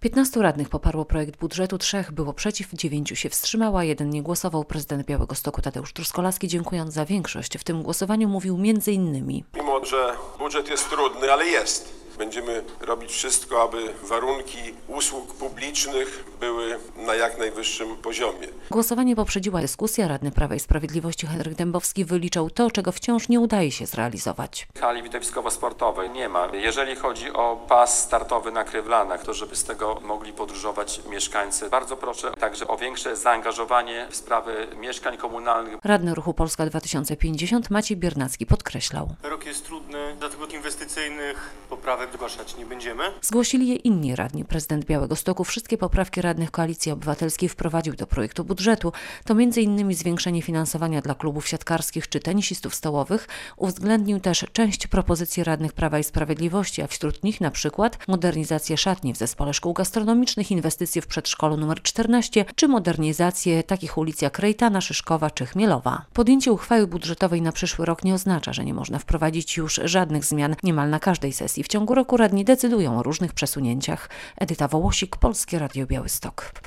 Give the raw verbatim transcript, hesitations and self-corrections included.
piętnastu radnych poparło projekt budżetu, trzech było przeciw, dziewięciu się wstrzymało, a jeden nie głosował. Prezydent Białegostoku Tadeusz Truskolaski, dziękując za większość w tym głosowaniu, mówił między innymi: Mimo że budżet jest trudny, ale jest. Będziemy robić wszystko, aby warunki usług publicznych były na jak najwyższym poziomie. Głosowanie poprzedziła dyskusja. Radny Prawa i Sprawiedliwości Henryk Dębowski wyliczał to, czego wciąż nie udaje się zrealizować. Hali widowiskowo-sportowej nie ma. Jeżeli chodzi o pas startowy na Krywlanach, to żeby z tego mogli podróżować mieszkańcy. Bardzo proszę także o większe zaangażowanie w sprawy mieszkań komunalnych. Radny Ruchu Polska dwa tysiące pięćdziesiąt Maciej Biernacki podkreślał: Rok jest trudny, dlatego inwestycyjnych poprawek zgłaszać nie będziemy. Zgłosili je inni radni. Prezydent Białegostoku wszystkie poprawki radnych Koalicji Obywatelskiej wprowadził do projektu budżetu. To między innymi zwiększenie finansowania dla klubów siatkarskich czy tenisistów stołowych. Uwzględnił też część propozycji radnych Prawa i Sprawiedliwości, a wśród nich na przykład modernizację szatni w zespole szkół gastronomicznych, inwestycje w przedszkolu numer czternaście czy modernizację takich ulic jak Rejtana, Szyszkowa czy Chmielowa. Podjęcie uchwały budżetowej na przyszły rok nie oznacza, że nie można wprowadzić już żadnych zmian niemal na każdej sesji. W ciągu roku radni decydują o różnych przesunięciach. Edyta Wołosik, Polskie Radio Białystok.